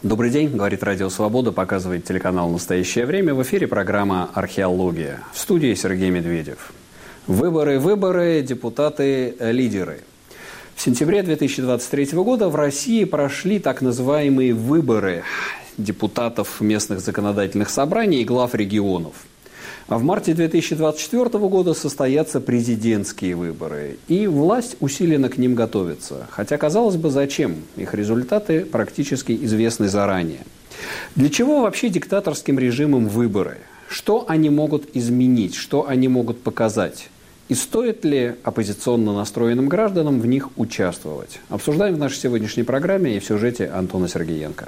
Добрый день, говорит Радио Свобода, показывает телеканал «Настоящее время». В эфире программа «Археология». В студии Сергей Медведев. Выборы, депутаты, лидеры. В сентябре 2023 года в России прошли так называемые выборы депутатов местных законодательных собраний и глав регионов. А в марте 2024 года состоятся президентские выборы, и власть усиленно к ним готовится. Хотя, казалось бы, зачем? Их результаты практически известны заранее. Для чего вообще диктаторским режимам выборы? Что они могут изменить? Что они могут показать? И стоит ли оппозиционно настроенным гражданам в них участвовать? Обсуждаем в нашей сегодняшней программе и в сюжете Антона Сергеенко.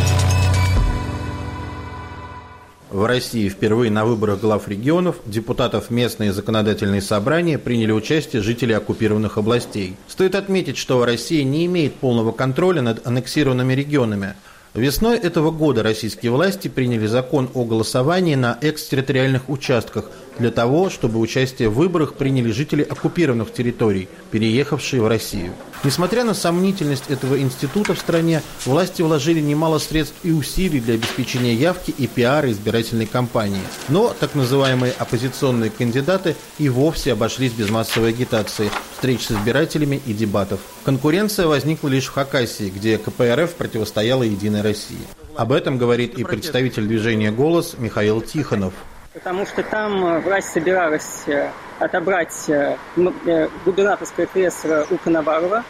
В России впервые на выборах глав регионов, депутатов местные законодательные собрания приняли участие жители оккупированных областей. Стоит отметить, что Россия не имеет полного контроля над аннексированными регионами. Весной этого года российские власти приняли закон о голосовании на экстерриториальных участках для того, чтобы участие в выборах приняли жители оккупированных территорий, переехавшие в Россию. Несмотря на сомнительность этого института в стране, власти вложили немало средств и усилий для обеспечения явки и пиара избирательной кампании. Но так называемые оппозиционные кандидаты и вовсе обошлись без массовой агитации, встреч с избирателями и дебатов. Конкуренция возникла лишь в Хакасии, где КПРФ противостояла «Единой России». Об этом говорит и представитель движения «Голос» Михаил Тихонов. Потому что там власть собиралась отобрать губернаторское кресло у Коновалова.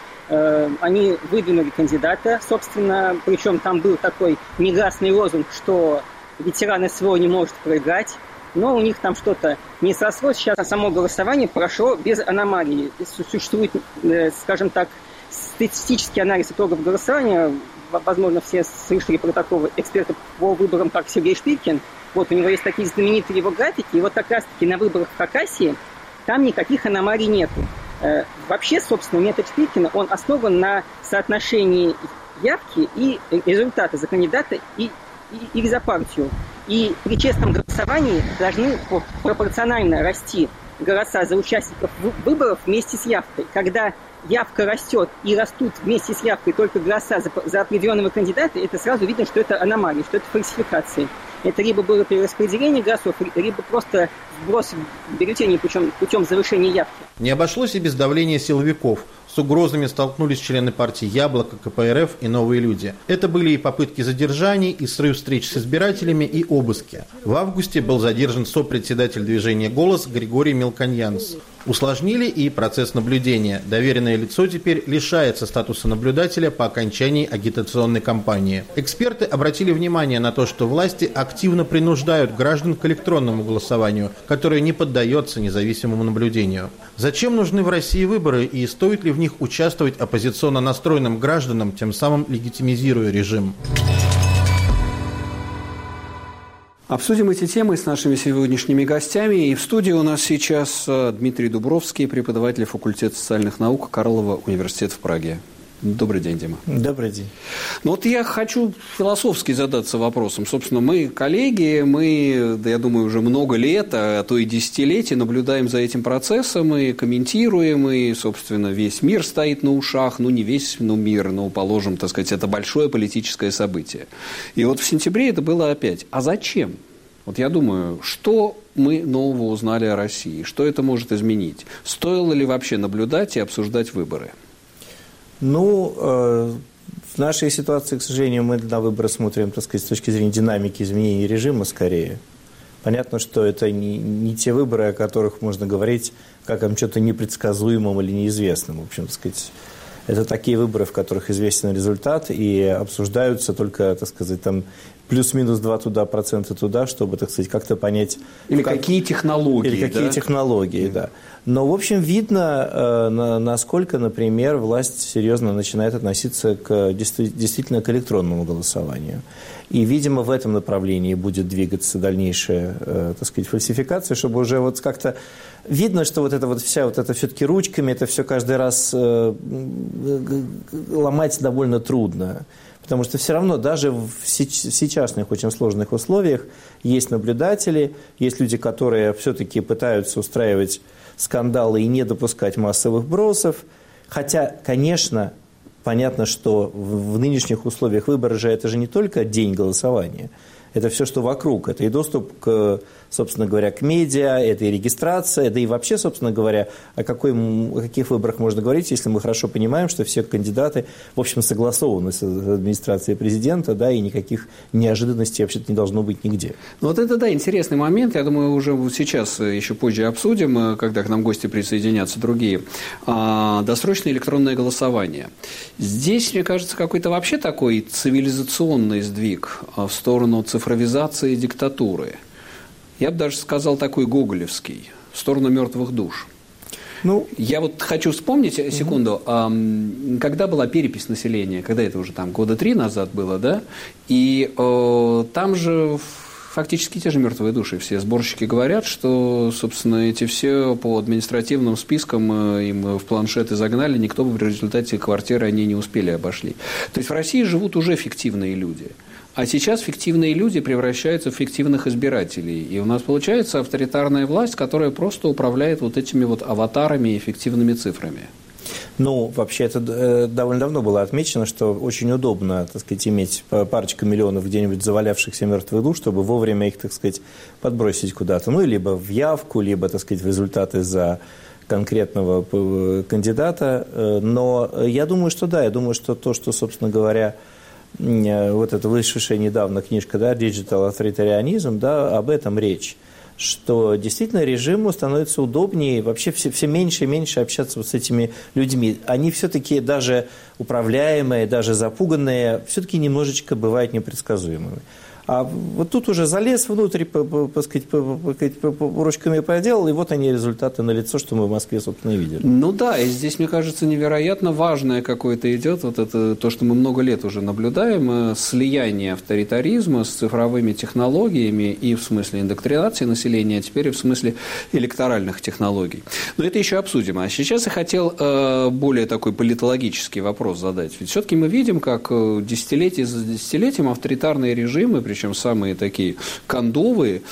Они выдвинули кандидата, собственно, причем там был такой негласный лозунг, что ветеран СВО не может проиграть. Но у них там что-то не срослось. Сейчас само голосование прошло без аномалий. Существует, скажем так, статистический анализ итогов голосования. Возможно, все слышали про такого эксперта по выборам, как Сергей Шпилькин. Вот у него есть такие знаменитые его графики. И вот как раз-таки на выборах в Хакасии там никаких аномалий нету. Вообще, собственно, метод Шпилькина, он основан на соотношении явки и результата за кандидата или за партию. И при честном голосовании должны пропорционально расти голоса за участников выборов вместе с явкой. Когда явка растет и растут вместе с явкой только голоса за определенного кандидата, это сразу видно, что это аномалии, что это фальсификации. Это либо было перераспределение голосов, либо просто вброс в бюллетени путем завышения явки. Не обошлось и без давления силовиков. С угрозами столкнулись члены партии «Яблоко», КПРФ и «Новые люди». Это были и попытки задержаний, и срыв встреч с избирателями, и обыски. В августе был задержан сопредседатель движения «Голос» Григорий Мелконьянс. Усложнили и процесс наблюдения. Доверенное лицо теперь лишается статуса наблюдателя по окончании агитационной кампании. Эксперты обратили внимание на то, что власти активно принуждают граждан к электронному голосованию, которое не поддается независимому наблюдению. Зачем нужны в России выборы и стоит ли в них участвовать оппозиционно настроенным гражданам, тем самым легитимизируя режим? Обсудим эти темы с нашими сегодняшними гостями. И в студии у нас сейчас Дмитрий Дубровский, преподаватель факультета социальных наук Карлова университета в Праге. Добрый день, Дима. Добрый день. Ну вот я хочу философски задаться вопросом. Собственно, мы коллеги, я думаю, уже много лет, а то и десятилетий наблюдаем за этим процессом и комментируем, и, собственно, весь мир стоит на ушах. Ну, не весь мир, но, положим, так сказать, это большое политическое событие. И вот в сентябре это было опять. А зачем? Вот я думаю, что мы нового узнали о России? Что это может изменить? Стоило ли вообще наблюдать и обсуждать выборы? Ну, в нашей ситуации, к сожалению, мы на выборы смотрим, так сказать, с точки зрения динамики изменений режима скорее. Понятно, что это не те выборы, о которых можно говорить как о чем-то непредсказуемом или неизвестном. В общем, так сказать, это такие выборы, в которых известен результат и обсуждаются только, так сказать, там плюс-минус 2% туда, чтобы, так сказать, как-то понять... Или какие технологии. Или какие технологии, да. Но, в общем, видно, насколько, например, власть серьезно начинает относиться действительно к электронному голосованию. И, видимо, в этом направлении будет двигаться дальнейшая, так сказать, фальсификация, чтобы уже вот как-то... Видно, что вот это вот вся вот это все-таки ручками, это все каждый раз ломать довольно трудно. Потому что все равно даже в сейчасных очень сложных условиях есть наблюдатели, есть люди, которые все-таки пытаются устраивать скандалы и не допускать массовых бросов. Хотя, конечно, понятно, что в нынешних условиях выбора же это же не только день голосования. Это все, что вокруг. Это и доступ, собственно говоря, к медиа, это и регистрация, да и вообще, собственно говоря, о каких выборах можно говорить, если мы хорошо понимаем, что все кандидаты, в общем, согласованы с администрацией президента, да, и никаких неожиданностей вообще-то не должно быть нигде. Ну вот это, да, интересный момент. Я думаю, уже вот сейчас, еще позже обсудим, когда к нам гости присоединятся другие. Досрочное электронное голосование. Здесь, мне кажется, какой-то вообще такой цивилизационный сдвиг в сторону цифровизации диктатуры. Я бы даже сказал такой гоголевский, в сторону мертвых душ. Ну, я вот хочу вспомнить, секунду, когда была перепись населения, когда это уже там года 3 назад было, да, и там же фактически те же мертвые души. Все сборщики говорят, что, собственно, эти все по административным спискам им в планшеты загнали, никто бы в результате квартиры они не успели обошли. То есть в России живут уже фиктивные люди. А сейчас фиктивные люди превращаются в фиктивных избирателей. И у нас получается авторитарная власть, которая просто управляет вот этими вот аватарами и фиктивными цифрами. Ну, вообще, это довольно давно было отмечено, что очень удобно, так сказать, иметь парочку миллионов где-нибудь завалявшихся мертвых душ, чтобы вовремя их, так сказать, подбросить куда-то. Ну, либо в явку, либо, так сказать, в результаты за конкретного кандидата. Но я думаю, что да, я думаю, что то, что, собственно говоря, вот эта вышедшая недавно книжка, да, «Digital авторитарианизм», да, об этом речь, что действительно режиму становится удобнее вообще все меньше и меньше общаться вот с этими людьми. Они все-таки даже управляемые, даже запуганные, все-таки немножечко бывают непредсказуемыми. А вот тут уже залез внутрь, ручками поделал, и вот они результаты налицо, что мы в Москве, собственно, и видели. Ну да, и здесь, мне кажется, невероятно важное какое-то идет, вот это то, что мы много лет уже наблюдаем, слияние авторитаризма с цифровыми технологиями и в смысле индоктринации населения, а теперь и в смысле электоральных технологий. Но это еще обсудим. А сейчас я хотел более такой политологический вопрос задать. Ведь все-таки мы видим, как десятилетие за десятилетием авторитарные режимы, причем самые такие кондовые,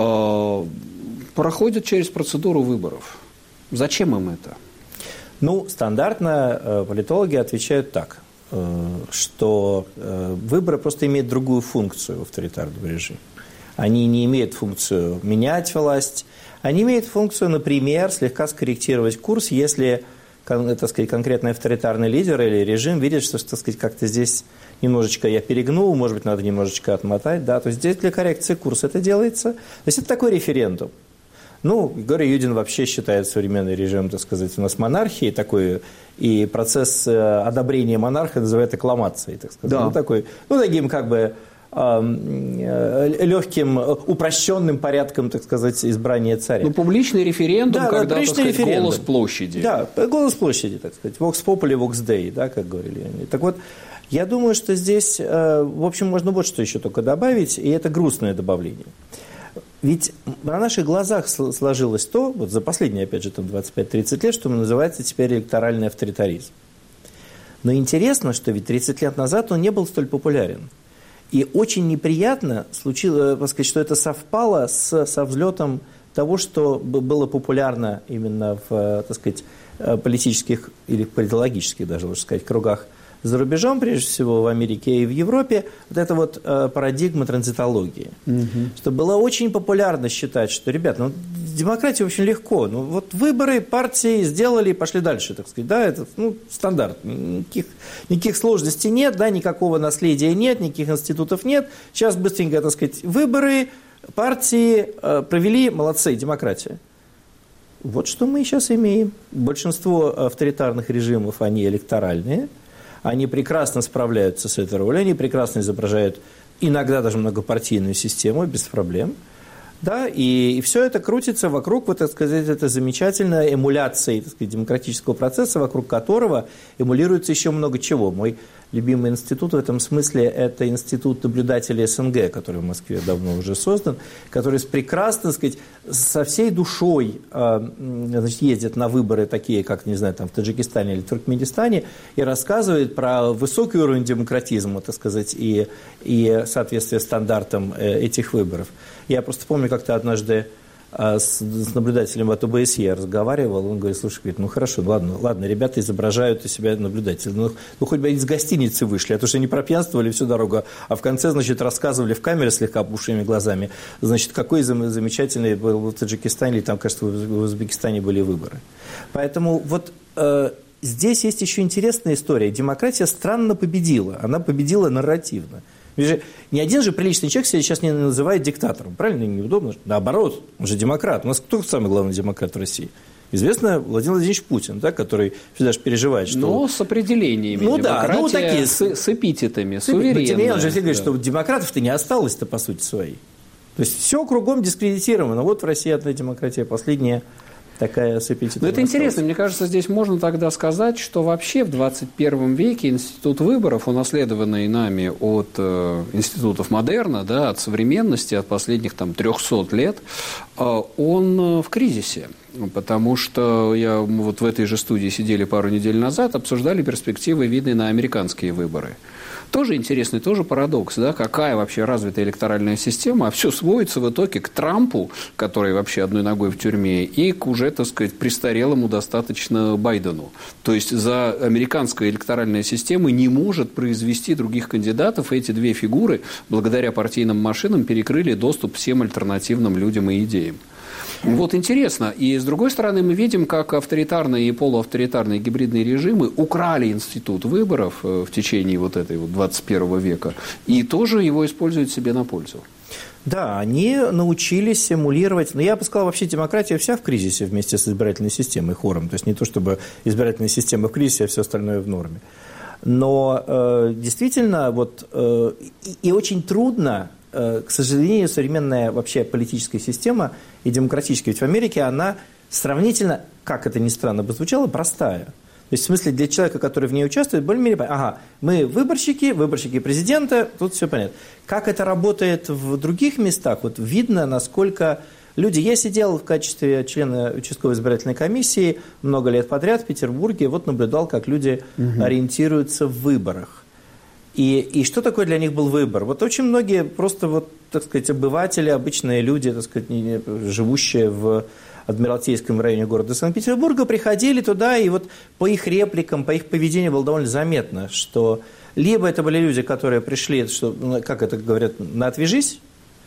проходят через процедуру выборов. Зачем им это? Ну, стандартно политологи отвечают так, что выборы просто имеют другую функцию в авторитарном режиме. Они не имеют функцию менять власть, они имеют функцию, например, слегка скорректировать курс, если, так сказать, конкретный авторитарный лидер или режим видит, что, так сказать, как-то здесь немножечко я перегнул, может быть, надо немножечко отмотать, да, то есть здесь для коррекции курса это делается. То есть это такой референдум. Ну, Григорий Юдин вообще считает современный режим, так сказать, у нас монархией такой, и процесс одобрения монарха называют аккламацией, так сказать. Да. Ну, такой, ну, таким как бы легким, упрощенным порядком, так сказать, избрания царя. Ну, публичный референдум, да, когда, так сказать, референдум. Голос площади. Да, голос площади, так сказать. Vox Populi, Vox Dei, да, как говорили они. Так вот, я думаю, что здесь, в общем, можно вот что еще только добавить, и это грустное добавление. Ведь на наших глазах сложилось то, вот за последние, опять же, там 25-30 лет, что называется теперь электоральный авторитаризм. Но интересно, что ведь 30 лет назад он не был столь популярен. И очень неприятно случилось, так сказать, что это совпало со взлетом того, что было популярно именно в, так сказать, политических или политологических, даже лучше сказать, кругах за рубежом, прежде всего в Америке и в Европе, вот эта вот парадигма транзитологии. Что было очень популярно считать, что, ребят, ну, демократия очень легко. Ну, вот выборы партии сделали и пошли дальше, так сказать. Да, это, ну, стандарт. Никаких сложностей нет, да, никакого наследия нет, никаких институтов нет. Сейчас быстренько, так сказать, выборы, партии провели, молодцы, демократия. Вот что мы сейчас имеем. Большинство авторитарных режимов, они электоральные. Они прекрасно справляются с этой ролью, они прекрасно изображают иногда даже многопартийную систему без проблем. Да, и все это крутится вокруг, вот, так сказать, этой замечательной эмуляции, так сказать, демократического процесса, вокруг которого эмулируется еще много чего. Мой любимый институт в этом смысле – это институт наблюдателей СНГ, который в Москве давно уже создан, который прекрасно, так сказать, со всей душой, значит, ездит на выборы такие, как, не знаю, там, в Таджикистане или Туркменистане, и рассказывает про высокий уровень демократизма, так сказать, и соответствие стандартам этих выборов. Я просто помню, как-то однажды с наблюдателем от ОБСЕ я разговаривал, он говорит, слушай, говорит, ну хорошо, ладно, ребята изображают из себя наблюдателей, ну хоть бы из гостиницы вышли, а то, что они пропьянствовали всю дорогу, а в конце, значит, рассказывали в камере слегка опухшими глазами, значит, какой замечательный был в Таджикистане, или там, кажется, в Узбекистане были выборы. Поэтому вот здесь есть еще интересная история. Демократия странно победила, она победила нарративно. Ни один же приличный человек себя сейчас не называет диктатором. Правильно? Неудобно. Наоборот, он же демократ. У нас кто самый главный демократ в России? Известно Владимир Владимирович Путин, да, который всегда же переживает, что... Но с определениями. Ну да, ну такие... С эпитетами, суверенные. Он же говорит, что демократов-то не осталось-то, по сути, своей. То есть все кругом дискредитировано. Вот в России одна демократия, последняя... такая с эпитетом. Но это интересно. Мне кажется, здесь можно тогда сказать, что вообще в 21 веке институт выборов, унаследованный нами от институтов модерна, да, от современности, от последних 300 лет, он в кризисе. Потому что мы вот в этой же студии сидели пару недель назад, обсуждали перспективы, видные на американские выборы. Тоже интересный, тоже парадокс, да, какая вообще развитая электоральная система, а все сводится в итоге к Трампу, который вообще одной ногой в тюрьме, и к уже, так сказать, престарелому достаточно Байдену. То есть за американская электоральная система не может произвести других кандидатов, и эти две фигуры, благодаря партийным машинам, перекрыли доступ всем альтернативным людям и идеям. Вот интересно. И, с другой стороны, мы видим, как авторитарные и полуавторитарные гибридные режимы украли институт выборов в течение вот этой 21 века и тоже его используют себе на пользу. Да, они научились симулировать, но я бы сказал, вообще демократия вся в кризисе вместе с избирательной системой, хором. То есть не то, чтобы избирательная система в кризисе, а все остальное в норме. Но действительно, и очень трудно, к сожалению, современная вообще политическая система и демократическая, ведь в Америке она сравнительно, как это ни странно бы звучало, простая. То есть, в смысле, для человека, который в ней участвует, более-менее понятно. Мы выборщики президента, тут все понятно. Как это работает в других местах, вот видно, насколько люди... Я сидел в качестве члена участковой избирательной комиссии много лет подряд в Петербурге, вот наблюдал, как люди ориентируются в выборах. И что такое для них был выбор? Вот очень многие просто, так сказать, обыватели, обычные люди, так сказать, живущие в Адмиралтейском районе города Санкт-Петербурга, приходили туда, и вот по их репликам, по их поведению было довольно заметно, что либо это были люди, которые пришли, что, как это говорят, на «отвяжись»,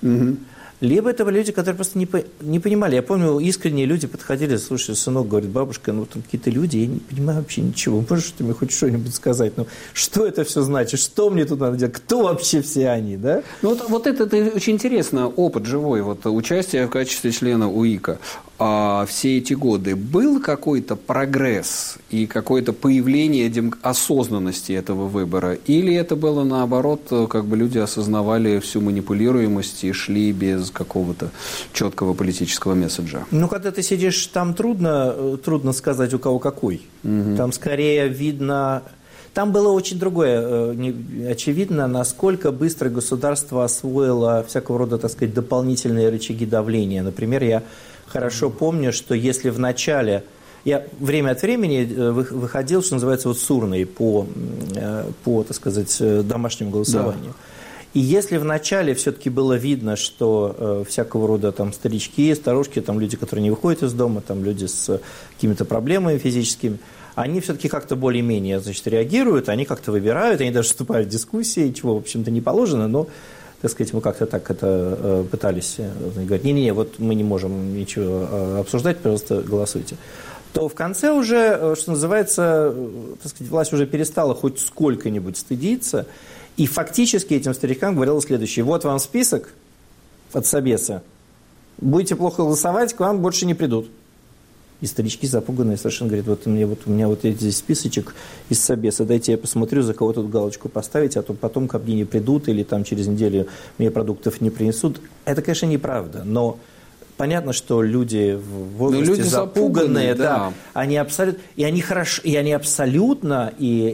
либо это были люди, которые просто не понимали. Я помню, искренние люди подходили, слушай, сынок, говорит, бабушка, там какие-то люди, я не понимаю вообще ничего. Можешь ты мне хоть что-нибудь сказать? Что это все значит? Что мне тут надо делать? Кто вообще все они, да? Вот это очень интересно, опыт живой, участие в качестве члена УИКа. А все эти годы был какой-то прогресс и какое-то появление осознанности этого выбора? Или это было наоборот, как бы люди осознавали всю манипулируемость и шли без какого-то четкого политического месседжа? Когда ты сидишь там, трудно сказать, у кого какой. Там скорее видно... Там было очень другое. Очевидно, насколько быстро государство освоило всякого рода, так сказать, дополнительные рычаги давления. Например, я хорошо помню, что если в начале... Я время от времени выходил, что называется, с урной по, так сказать, домашнему голосованию. Да. И если вначале все-таки было видно, что всякого рода там старички, старушки, там люди, которые не выходят из дома, там люди с какими-то проблемами физическими, они все-таки как-то более-менее, значит, реагируют, они как-то выбирают, они даже вступают в дискуссии, чего, в общем-то, не положено, но, так сказать, мы как-то так это пытались говорить, не-не-не, вот мы не можем ничего обсуждать, просто голосуйте. То в конце уже, что называется, так сказать, власть уже перестала хоть сколько-нибудь стыдиться, и фактически этим старикам говорило следующее: вот вам список от Собеса, будете плохо голосовать, к вам больше не придут. И старички запуганные совершенно говорят, у меня здесь списочек из Собеса, дайте я посмотрю, за кого тут галочку поставить, а то потом ко мне не придут или там через неделю мне продуктов не принесут. Это, конечно, неправда, но понятно, что люди в возрасте люди запуганные, да, они абсолютно, и они абсолютно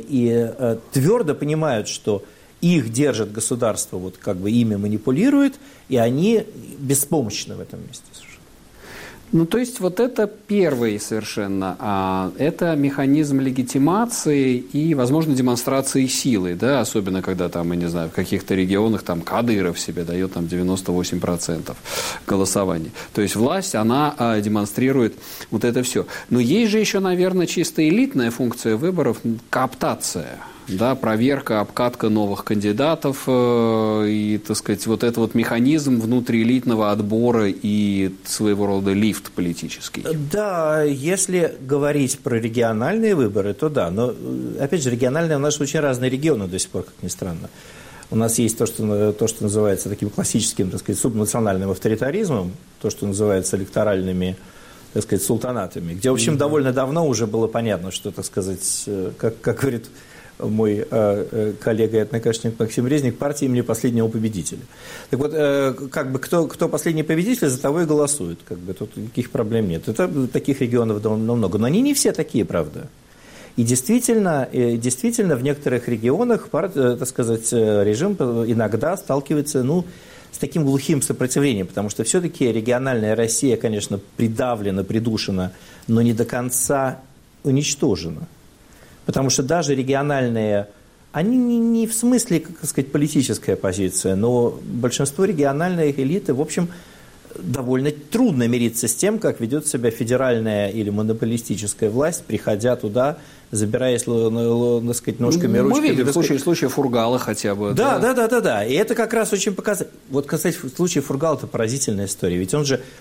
твердо понимают, что их держит государство, ими манипулирует, и они беспомощны в этом месте. Ну, то есть вот это первый совершенно, это механизм легитимации и, возможно, демонстрации силы, да, особенно когда там, я не знаю, в каких-то регионах там Кадыров себе дает там 98% голосования. То есть власть, она демонстрирует вот это все. Но есть же еще, наверное, чисто элитная функция выборов – кооптация. Да, проверка, обкатка новых кандидатов и, так сказать, вот это вот механизм внутриэлитного отбора и своего рода лифт политический. Да, если говорить про региональные выборы, то да. Но, опять же, региональные у нас очень разные регионы до сих пор, как ни странно. У нас есть то, что называется таким классическим, так сказать, субнациональным авторитаризмом, то, что называется электоральными, так сказать, султанатами, где, в общем, довольно давно уже было понятно, что, так сказать, как говорит мой коллега и однокашник Максим Резник, партия имени последнего победителя. Так вот, как бы кто последний победитель, за того и голосует. Как бы тут никаких проблем нет. Это таких регионов довольно много. Но они не все такие, правда. И действительно в некоторых регионах, так сказать, режим иногда сталкивается, с таким глухим сопротивлением, потому что все-таки региональная Россия, конечно, придавлена, придушена, но не до конца уничтожена. Потому что даже региональные, они не в смысле, как сказать, политическая позиция, но большинство региональных элиты, в общем, довольно трудно мириться с тем, как ведет себя федеральная или монополистическая власть, приходя туда, забираясь, так сказать, ножками, ручками. Мы видели в случае Фургала хотя бы. Да. И это как раз очень показательно. Вот, кстати, в случае Фургала это поразительная история. Ведь он же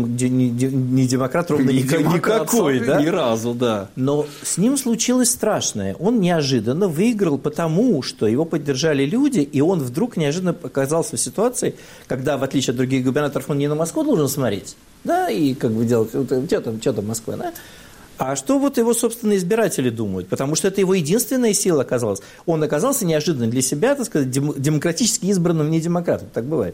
не демократ ровно никакой, да? Ни разу, да. Но с ним случилось страшное. Он неожиданно выиграл потому, что его поддержали люди, и он вдруг неожиданно оказался в ситуации, когда, в отличие от других губернаторов, он не на Москву должен смотреть, да, и как бы делать, что там Москва, да? А что вот его, собственно, избиратели думают? Потому что это его единственная сила оказалась. Он оказался неожиданно для себя, так сказать, демократически избранным недемократом. Так бывает.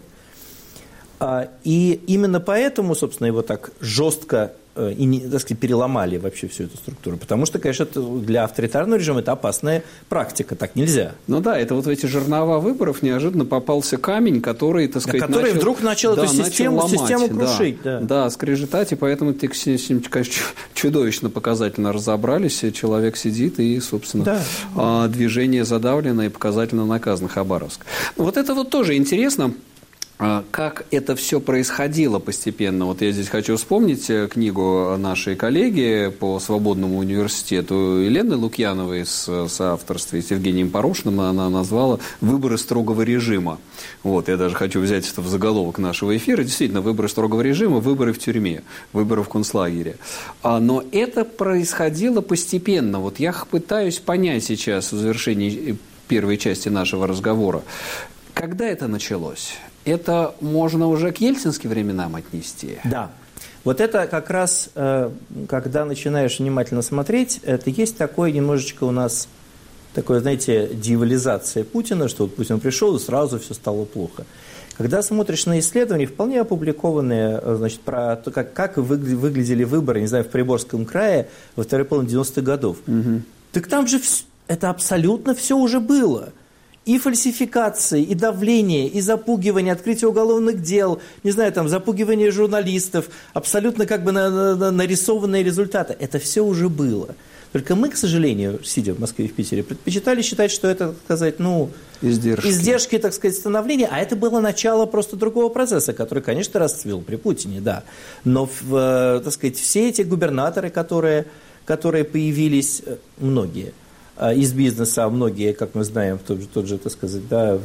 И именно поэтому, собственно, его так жестко так сказать, переломали вообще всю эту структуру. Потому что, конечно, для авторитарного режима это опасная практика, так нельзя. Ну да, это вот в эти жернова выборов неожиданно попался камень, который, так сказать, который вдруг начал эту систему крушить. Да, скрежетать, и поэтому ты, конечно, чудовищно показательно разобрались. Человек сидит, и, собственно, движение задавлено и показательно наказано. Хабаровск. Вот это вот тоже интересно. Как это все происходило постепенно. Вот я здесь хочу вспомнить книгу нашей коллеги по Свободному университету Елены Лукьяновой в соавторстве с Евгением Порошиным. Она назвала «Выборы строгого режима». Вот, я даже хочу взять это в заголовок нашего эфира. Действительно, выборы строгого режима, выборы в тюрьме, выборы в концлагере. Но это происходило постепенно. Вот я пытаюсь понять сейчас в завершении первой части нашего разговора, когда это началось? Это можно уже к ельцинским временам отнести? Да. Вот это как раз, когда начинаешь внимательно смотреть, это есть такое немножечко у нас, такое, знаете, дьяволизация Путина, что вот Путин пришел, и сразу все стало плохо. Когда смотришь на исследования, вполне опубликованные, значит, про то, как выглядели выборы, не знаю, в Приморском крае во второй половине 90-х годов, так там же это абсолютно все уже было. И фальсификации, и давление, и запугивание, открытие уголовных дел, не знаю, там, запугивание журналистов, абсолютно как бы нарисованные результаты. Это все уже было. Только мы, к сожалению, сидя в Москве и в Питере, предпочитали считать, что это, так сказать, издержки, так сказать, становления, а это было начало просто другого процесса, который, конечно, расцвел при Путине, да. Но, так сказать, все эти губернаторы, которые появились, многие, из бизнеса, а многие, как мы знаем, тот же, так сказать, да,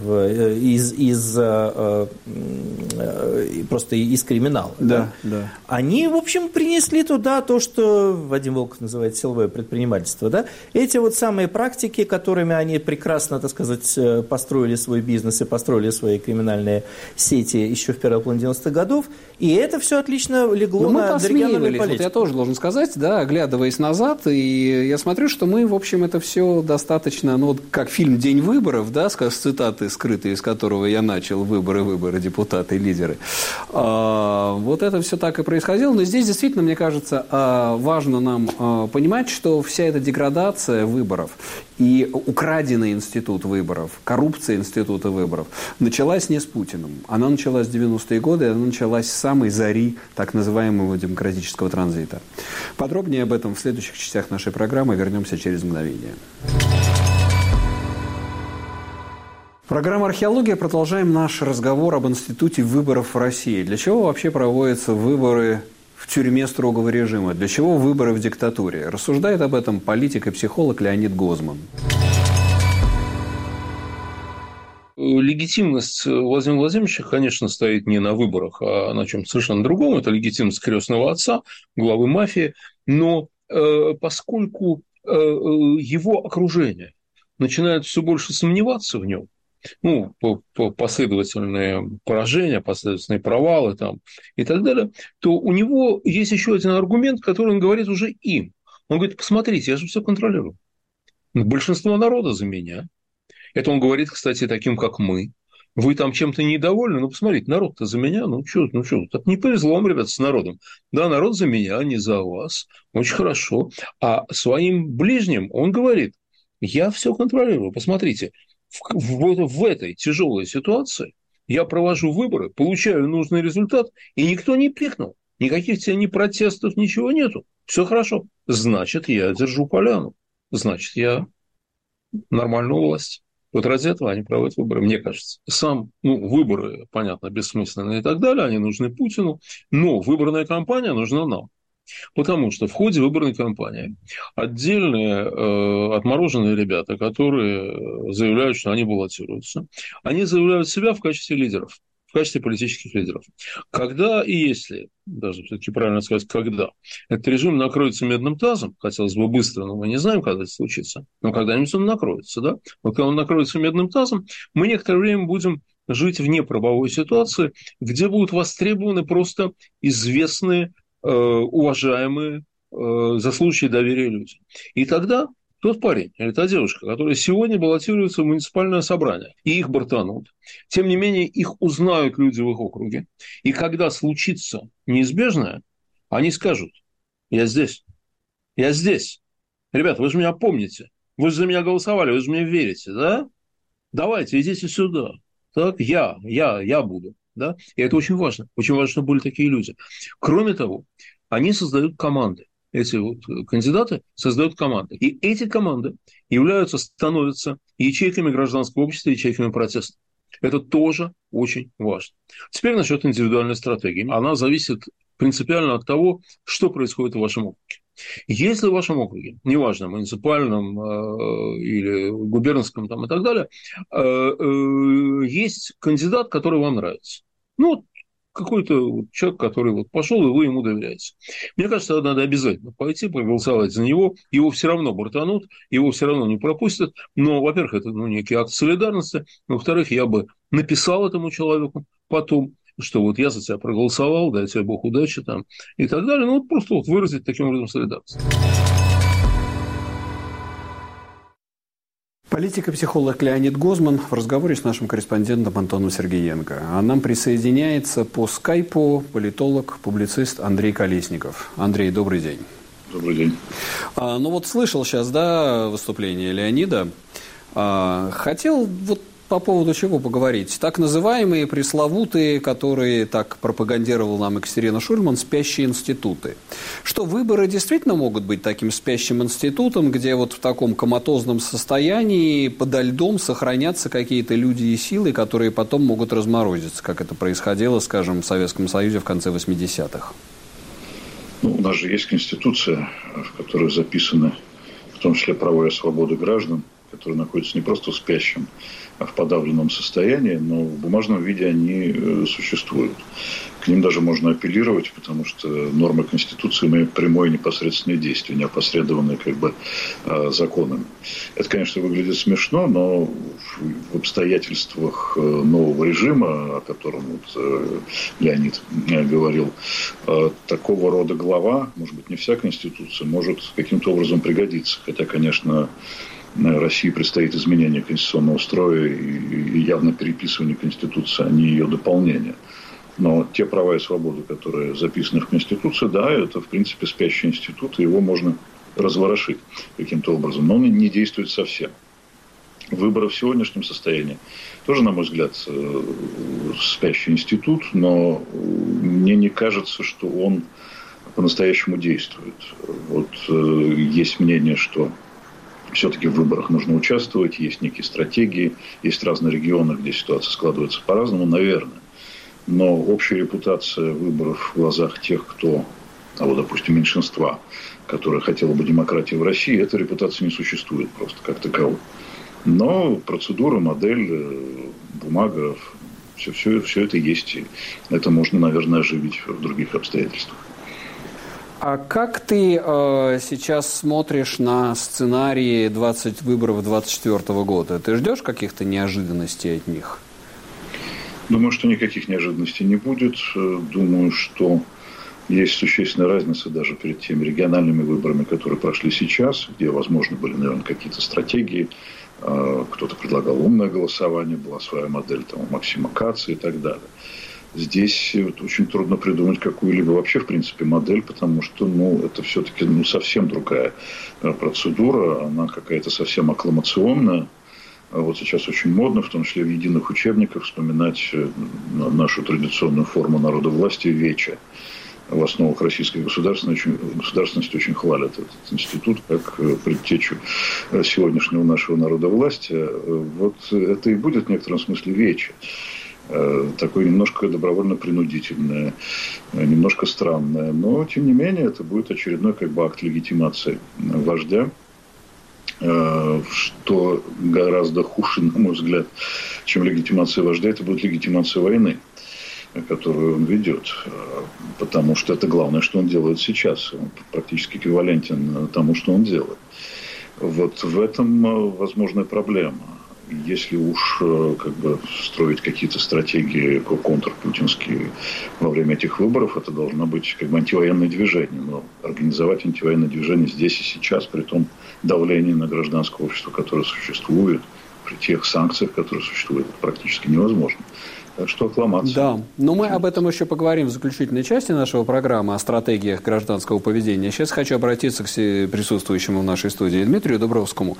просто из криминала. Да. Они, в общем, принесли туда то, что Вадим Волков называет силовое предпринимательство. Да? Эти вот самые практики, которыми они прекрасно, так сказать, построили свой бизнес и построили свои криминальные сети еще в первой половине 90-х годов, и это все отлично легло на региональную политику. Вот я тоже должен сказать, да, оглядываясь назад, и я смотрю, что мы, в общем, это все достаточно, как фильм «День выборов», да, с цитаты, скрытые из которого я начал, выборы, депутаты, лидеры. Вот это все так и происходило, но здесь действительно, мне кажется, важно нам понимать, что вся эта деградация выборов и украденный институт выборов, коррупция института выборов началась не с Путиным. Она началась в 90-е годы, она началась с самой зари так называемого демократического транзита. Подробнее об этом в следующих частях нашей программы. Вернемся через мгновение. Программа «Археология». Продолжаем наш разговор об институте выборов в России. Для чего вообще проводятся выборы в тюрьме строгого режима? Для чего выборы в диктатуре? Рассуждает об этом политик и психолог Леонид Гозман. Легитимность Владимира Владимировича, конечно, стоит не на выборах, а на чем-то совершенно другом. Это легитимность крестного отца, главы мафии. Но поскольку его окружение начинает все больше сомневаться в нем, последовательные поражения, последовательные провалы там, и так далее, то у него есть еще один аргумент, который он говорит уже им. Он говорит: посмотрите, я же все контролирую. Большинство народа за меня. Это он говорит, кстати, таким, как мы. Вы там чем-то недовольны? Ну, посмотрите, народ-то за меня. Ну, что, так не повезло вам, ребята, с народом. Да, народ за меня, не за вас. Очень хорошо. А своим ближним он говорит: я все контролирую. Посмотрите, в этой тяжелой ситуации я провожу выборы, получаю нужный результат, и никто не пикнул. Никаких тебе ни протестов, ничего нету. Все хорошо. Значит, я держу поляну. Значит, я нормальную власть. Вот ради этого они проводят выборы, мне кажется. Выборы, понятно, бессмысленные и так далее, они нужны Путину, но выборная кампания нужна нам. Потому что в ходе выборной кампании отдельные отмороженные ребята, которые заявляют, что они баллотируются, они заявляют себя в качестве лидеров, в качестве политических лидеров. Когда и если, даже все-таки правильно сказать, когда этот режим накроется медным тазом, хотелось бы быстро, но мы не знаем, когда это случится, но когда-нибудь он накроется, да? Вот когда он накроется медным тазом, мы некоторое время будем жить в неправовой ситуации, где будут востребованы просто известные, уважаемые, заслуживающие доверия люди. И тогда тот парень или та девушка, которая сегодня баллотируется в муниципальное собрание, и их бортанут, тем не менее их узнают люди в их округе. И когда случится неизбежное, они скажут: я здесь, я здесь. Ребята, вы же меня помните, вы же за меня голосовали, вы же мне верите, да? Давайте, идите сюда. Так, я буду. Да? И это очень важно. Очень важно, чтобы были такие люди. Кроме того, они создают команды. Эти вот кандидаты создают команды. И эти команды становятся ячейками гражданского общества, ячейками протеста. Это тоже очень важно. Теперь насчет индивидуальной стратегии. Она зависит принципиально от того, что происходит в вашем округе. Если в вашем округе, неважно, муниципальном или губернском там, и так далее, есть кандидат, который вам нравится. Какой-то человек, который пошел, и вы ему доверяете. Мне кажется, надо обязательно пойти, проголосовать за него. Его все равно бортанут, его все равно не пропустят. Но, во-первых, это некий акт солидарности. Во-вторых, я бы написал этому человеку потом, что я за тебя проголосовал, дай тебе Бог удачи там, и так далее. Просто выразить таким образом солидарность. Политик и психолог Леонид Гозман в разговоре с нашим корреспондентом Антоном Сергеенко. А нам присоединяется по скайпу политолог, публицист Андрей Колесников. Андрей, добрый день. Добрый день. Слышал сейчас, выступление Леонида. Хотел по поводу чего поговорить. Так называемые пресловутые, которые так пропагандировал нам Екатерина Шульман, спящие институты. Что выборы действительно могут быть таким спящим институтом, где в таком коматозном состоянии подо льдом сохранятся какие-то люди и силы, которые потом могут разморозиться, как это происходило, скажем, в Советском Союзе в конце 80-х? У нас же есть Конституция, в которой записаны в том числе права и свободы граждан, которые находятся не просто в спящем, а в подавленном состоянии, но в бумажном виде они существуют. К ним даже можно апеллировать, потому что нормы Конституции имеют прямое непосредственное действие, не опосредованное законами. Это, конечно, выглядит смешно, но в обстоятельствах нового режима, о котором Леонид говорил, такого рода глава, может быть, не вся Конституция, может каким-то образом пригодиться. Хотя, конечно, России предстоит изменение конституционного строя и явно переписывание Конституции, а не ее дополнение. Но те права и свободы, которые записаны в Конституции, это, в принципе, спящий институт, и его можно разворошить каким-то образом. Но он не действует совсем. Выборы в сегодняшнем состоянии тоже, на мой взгляд, спящий институт, но мне не кажется, что он по-настоящему действует. Вот есть мнение, что все-таки в выборах нужно участвовать, есть некие стратегии, есть разные регионы, где ситуация складывается по-разному, наверное. Но общая репутация выборов в глазах тех, кто, допустим, меньшинства, которое хотело бы демократии в России, эта репутация не существует просто как таковой. Но процедура, модель, бумага, все это есть. И это можно, наверное, оживить в других обстоятельствах. А как ты сейчас смотришь на сценарии выборов 2024 года? Ты ждешь каких-то неожиданностей от них? Думаю, что никаких неожиданностей не будет. Думаю, что есть существенная разница даже перед теми региональными выборами, которые прошли сейчас, где, возможно, были, наверное, какие-то стратегии. Кто-то предлагал умное голосование, была своя модель там, у Максима Каца и так далее. Здесь очень трудно придумать какую-либо вообще, в принципе, модель, потому что это все-таки совсем другая процедура, она какая-то совсем аккламационная. Вот сейчас очень модно, в том числе в единых учебниках, вспоминать нашу традиционную форму народовластия вече. В основах российской государственности очень хвалят этот институт как предтечу сегодняшнего нашего народовластия. Вот это и будет в некотором смысле вече. Такое немножко добровольно-принудительное, немножко странное. Но, тем не менее, это будет очередной акт легитимации вождя, что гораздо хуже, на мой взгляд, чем легитимация вождя, это будет легитимация войны, которую он ведет. Потому что это главное, что он делает сейчас. Он практически эквивалентен тому, что он делает. Вот в этом возможная проблема. Если уж строить какие-то стратегии контрпутинские во время этих выборов, это должно быть антивоенное движение. Но организовать антивоенное движение здесь и сейчас, при том давлении на гражданское общество, которое существует, при тех санкциях, которые существуют, это практически невозможно. Так что аккламация. Да, но мы об этом еще поговорим в заключительной части нашего программы о стратегиях гражданского поведения. Сейчас хочу обратиться к присутствующему в нашей студии Дмитрию Дубровскому.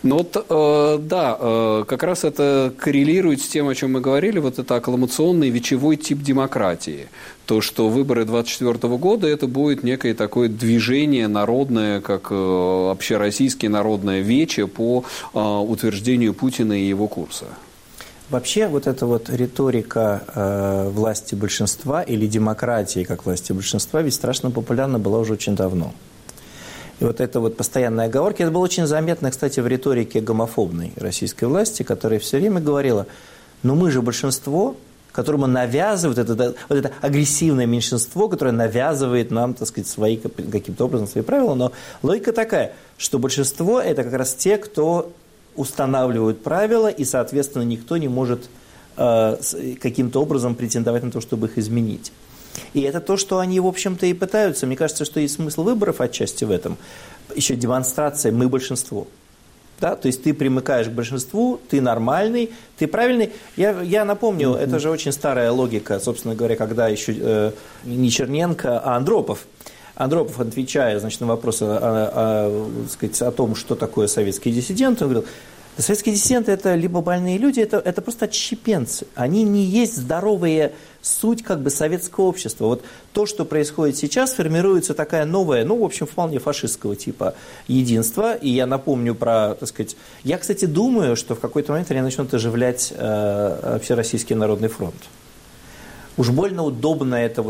Как раз это коррелирует с тем, о чем мы говорили, вот это аккламационный вечевой тип демократии. То, что выборы 2024 года, это будет некое такое движение народное, как общероссийское народное вече по утверждению Путина и его курса. Вообще вот эта вот риторика власти большинства или демократии как власти большинства ведь страшно популярна была уже очень давно. И вот эта вот постоянная оговорка, это было очень заметно, кстати, в риторике гомофобной российской власти, которая все время говорила, мы же большинство, которому навязывают, это агрессивное меньшинство, которое навязывает нам, свои, каким-то образом свои правила, но логика такая, что большинство – это как раз те, кто устанавливают правила, и, соответственно, никто не может каким-то образом претендовать на то, чтобы их изменить. И это то, что они, в общем-то, и пытаются. Мне кажется, что есть смысл выборов отчасти в этом. Еще демонстрация «мы большинство». Да? То есть ты примыкаешь к большинству, ты нормальный, ты правильный. Я напомню, это же очень старая логика, собственно говоря, когда еще не Черненко, а Андропов. Андропов, отвечая, на вопросы о том, что такое советские диссиденты, он говорил, советские диссиденты – это либо больные люди, это просто отщепенцы. Они не есть здоровая суть советского общества. Вот то, что происходит сейчас, формируется такая новая, в общем, вполне фашистского типа единство. И я напомню про, я, кстати, думаю, что в какой-то момент они начнут оживлять Общероссийский народный фронт. Уж больно удобно это,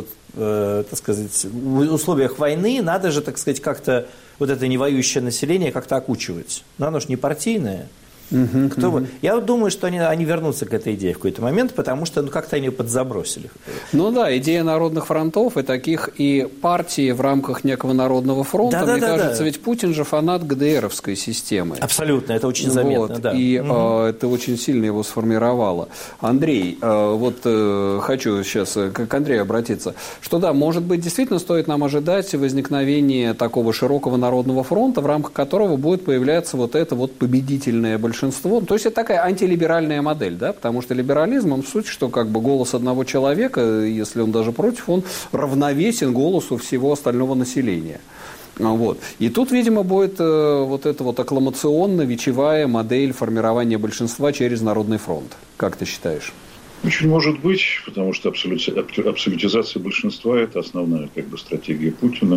в условиях войны надо же, как-то это невоюющее население как-то окучивать. Но оно же не партийное. Я думаю, что они вернутся к этой идее в какой-то момент, потому что как-то они ее подзабросили. Идея народных фронтов и таких и партий в рамках некого народного фронта, мне кажется, ведь Путин же фанат ГДРовской системы. Абсолютно, это очень заметно. Это очень сильно его сформировало. Андрей, хочу сейчас к Андрею обратиться, что может быть, действительно стоит нам ожидать возникновения такого широкого народного фронта, в рамках которого будет появляться это победительное большинство. То есть это такая антилиберальная модель, да, потому что либерализм, он в сути, что голос одного человека, если он даже против, он равновесен голосу всего остального населения. Вот. И тут, видимо, будет вот эта вот аккламационно-вечевая модель формирования большинства через Народный фронт. Как ты считаешь? Очень может быть, потому что абсолютизация большинства – это основная стратегия Путина.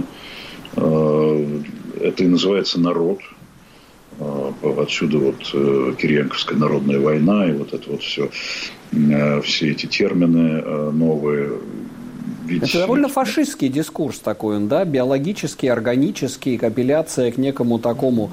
Это и называется народ. Отсюда Кириенковская народная война и это все эти термины новые. Это довольно фашистский дискурс такой, да, биологический, органический, апелляция к некому такому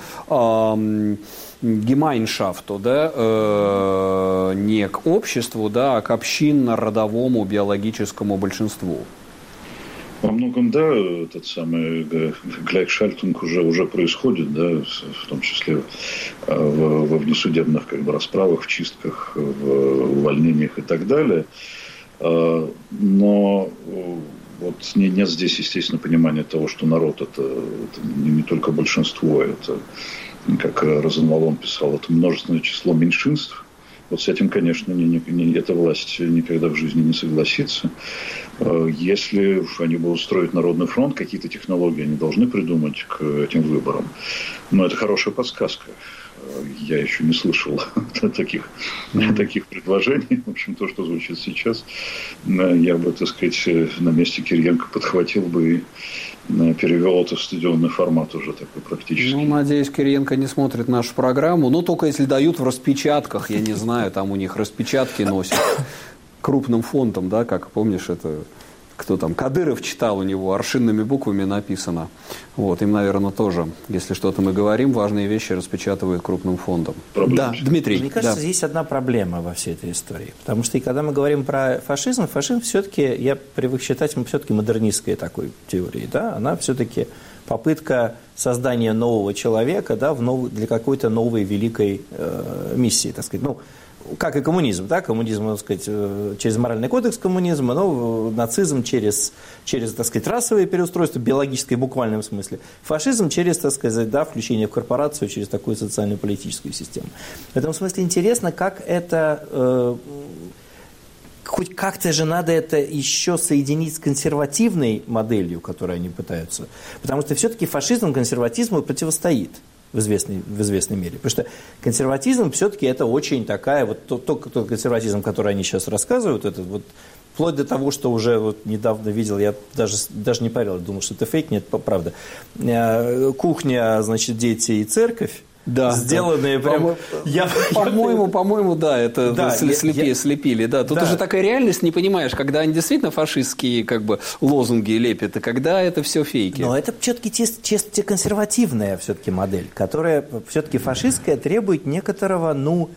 гемайншафту, да, не к обществу, да, а к общинно-родовому биологическому большинству. Во многом, да, этот самый Gleichschaltung уже происходит, да, в том числе во внесудебных расправах, в чистках, в увольнениях и так далее. Но нет здесь, естественно, понимания того, что народ это не только большинство, это, как Розенвалон писал, это множественное число меньшинств. С этим, конечно, эта власть никогда в жизни не согласится. Если они будут строить Народный фронт, какие-то технологии они должны придумать к этим выборам. Но это хорошая подсказка. Я еще не слышал таких предложений. В общем, то, что звучит сейчас, я бы, на месте Кириенко подхватил бы и перевел это в стадионный формат уже такой практически. Надеюсь, Кириенко не смотрит нашу программу. Только если дают в распечатках, я не знаю, там у них распечатки носят крупным фонтом, да, как помнишь, это кто там, Кадыров читал, у него аршинными буквами написано. Им, наверное, тоже, если что-то мы говорим, важные вещи распечатывают крупным фондом. Да, Дмитрий. Мне кажется, здесь одна проблема во всей этой истории. Потому что, когда мы говорим про фашизм все-таки, я привык считать, все-таки модернистской такой теорией, да, она все-таки попытка создания нового человека, да, для какой-то новой великой миссии, так сказать. Как и коммунизм, да, коммунизм, так сказать, через моральный кодекс коммунизма, нацизм через, так сказать, расовое переустройство, биологическое в буквальном смысле, фашизм через, так сказать, да, включение в корпорацию, через такую социально-политическую систему. В этом смысле интересно, как это, хоть как-то же надо это еще соединить с консервативной моделью, которую они пытаются, потому что все-таки фашизм консерватизму противостоит. В известной мере. Потому что консерватизм все-таки это очень такая, тот консерватизм, который они сейчас рассказывают, это вплоть до того, что уже недавно видел, я даже не поверил, думал, что это фейк, нет, правда. Кухня, значит, дети и церковь. Да, сделанные прямо. По-моему, да, это слепили. Да. Тут уже такая реальность, не понимаешь, когда они действительно фашистские лозунги лепят, и когда это все фейки. Но это все-таки чисто консервативная все-таки модель, которая все-таки фашистская, требует некоторого,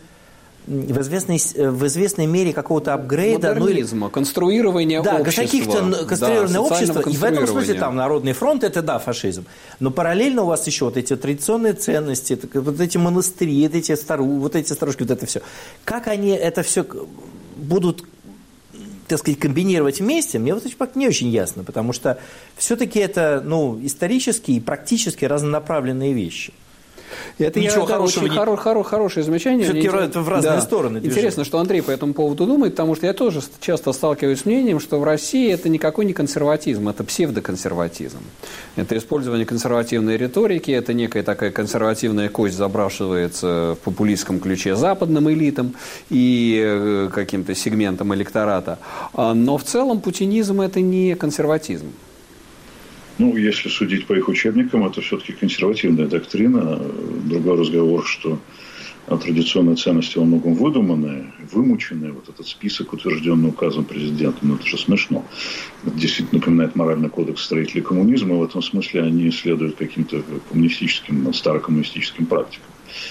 в известной мере какого-то апгрейда. Модернизма, конструирования общества. Каких-то конструирования общества. И в этом смысле там Народный фронт – это, да, фашизм. Но параллельно у вас еще эти традиционные ценности, эти монастыри, эти старушки, это все. Как они это все будут, так сказать, комбинировать вместе, мне не очень ясно, потому что все-таки это исторические и практически разнонаправленные вещи. Это очень хорошее замечание. Все-таки в разные стороны движения. Интересно, что Андрей по этому поводу думает, потому что я тоже часто сталкиваюсь с мнением, что в России это никакой не консерватизм, это псевдоконсерватизм. Это использование консервативной риторики, это некая такая консервативная кость забрасывается в популистском ключе западным элитам и каким-то сегментам электората. Но в целом путинизм – это не консерватизм. Если судить по их учебникам, это все-таки консервативная доктрина. Другой разговор, что традиционные ценности во многом выдуманные, вымученные. Этот список, утвержденный указом президента, это же смешно. Это действительно напоминает моральный кодекс строителей коммунизма. В этом смысле они следуют каким-то коммунистическим, старокоммунистическим практикам.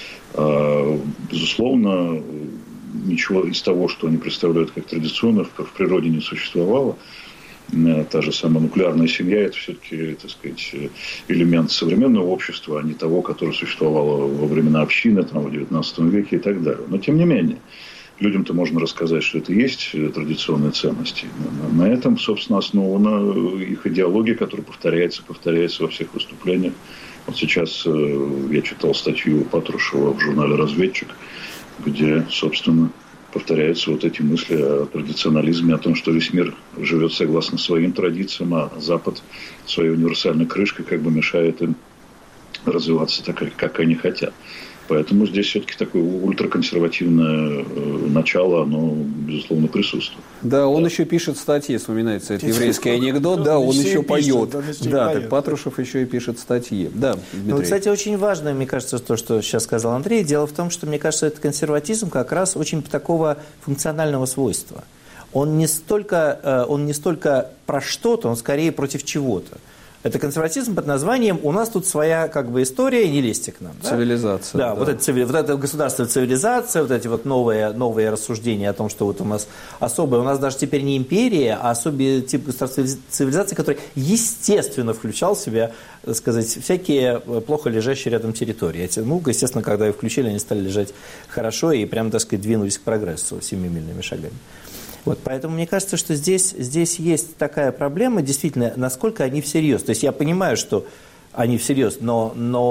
Безусловно, ничего из того, что они представляют как традиционно, в природе не существовало. Та же самая нуклеарная семья – это все-таки, так сказать, элемент современного общества, а не того, которое существовало во времена общины, в XIX веке и так далее. Но, тем не менее, людям-то можно рассказать, что это и есть традиционные ценности. На этом, собственно, основана их идеология, которая повторяется во всех выступлениях. Сейчас я читал статью Патрушева в журнале «Разведчик», где, собственно, повторяются вот эти мысли о традиционализме, о том, что весь мир живет согласно своим традициям, а Запад своей универсальной крышкой как бы мешает им развиваться так, как они хотят. Поэтому здесь все-таки такое ультраконсервативное начало, оно, безусловно, присутствует. Да, он еще пишет статьи, вспоминается этот еврейский анекдот, да, он еще поет. Да, так Патрушев еще и пишет статьи. Да, Дмитрий. Ну, кстати, очень важно, мне кажется, то, что сейчас сказал Андрей. Дело в том, что, мне кажется, этот консерватизм как раз очень такого функционального свойства. Он не столько про что-то, он скорее против чего-то. Это консерватизм под названием «У нас тут своя как бы история, не лезьте к нам». Да? Цивилизация. Да, вот эта государственная цивилизация, вот эти вот новые рассуждения о том, что вот у нас особое, у нас даже теперь не империя, а особый тип государственной цивилизации, который, естественно, включал в себя, так сказать, всякие плохо лежащие рядом территории. Ну, естественно, когда ее включили, они стали лежать хорошо и прямо, так сказать, двинулись к прогрессу семимильными шагами. Вот, поэтому мне кажется, что здесь есть такая проблема, действительно, насколько они всерьез. То есть я понимаю, что они всерьез, но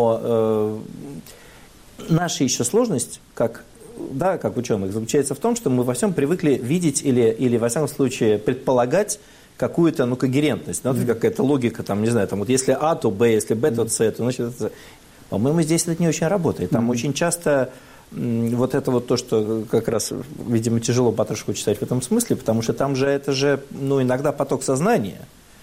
наша еще сложность, как ученых, заключается в том, что мы во всем привыкли видеть или во всяком случае предполагать какую-то когерентность, какая-то логика, там, не знаю, там, вот если А, то Б, если Б, то С, то значит это С. По-моему, здесь это не очень работает. Там очень часто вот это вот то, что как раз, видимо, тяжело Патрушеву читать в этом смысле, потому что там же это же, иногда поток сознания,